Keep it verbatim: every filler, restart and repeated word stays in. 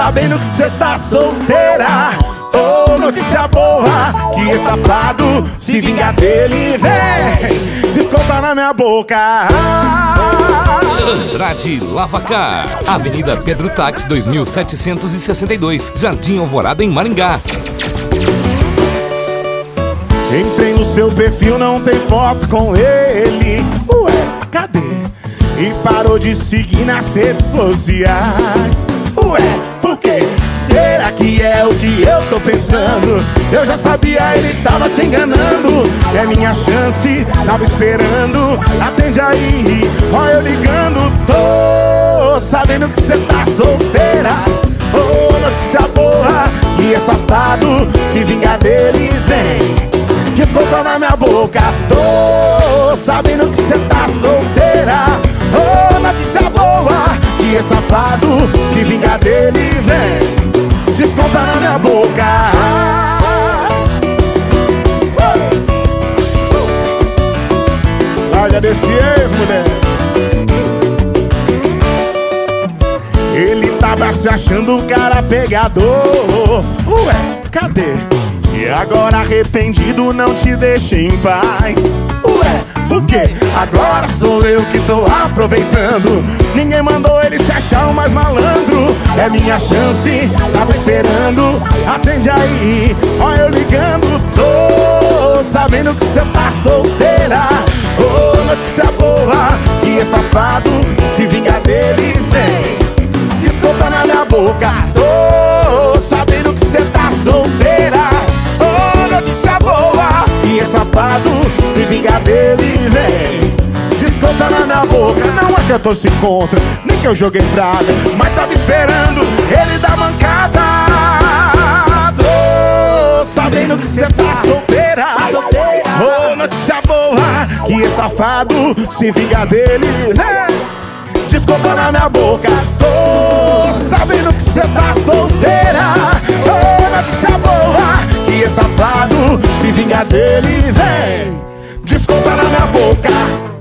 sabendo que cê tá solteira. Ô, oh, notícia boa, que esse safado se vinga dele, vem, desconta na minha boca. Andrade Lavacar, Avenida Pedro Tax dois mil setecentos e sessenta e dois, Jardim Alvorada, em Maringá. Entrei no seu perfil, não tem foto com ele. Ué, cadê? E parou de seguir nas redes sociais. Ué, por quê? Será que é o que eu tô pensando? Eu já sabia, ele tava te enganando. É minha chance, tava esperando. Atende aí, ó eu ligando. Tô sabendo que cê tá solteira. Ô, oh, notícia boa, e é safado, se vingar dele, vem, desconta na minha boca. Tô sabendo que cê tá solteira. Ô, oh, notícia boa, e é safado, se vingar dele, vem, desconta na minha boca. Larga desse ex, mulher. Ele tava se achando um cara pegador. Ué, cadê? E agora arrependido não te deixa em paz. Ué, por quê? Agora sou eu que tô aproveitando. Ninguém mandou ele se achar o mais malandro. É minha chance, tava esperando. Atende aí, ó eu ligando. Tô sabendo que cê tá solteira. Ô, oh, notícia boa, que é safado, se vingar dele, vem, desconta na minha boca. Tô sabendo que cê tá solteira. Ô, oh, notícia boa, que é safado, se vingar dele, vem, desconta na minha boca. Não é que eu tô se contra, nem que eu joguei praga, mas tava esperando ele dar mancada. Tô sabendo que cê tá solteira. Ô, oh, notícia boa, que é safado, se vingar dele, vem, desconta na minha boca. Tô sabendo que cê tá solteira. Ô, oh, notícia boa, que é safado, se vingar dele, vem, desconta na minha boca.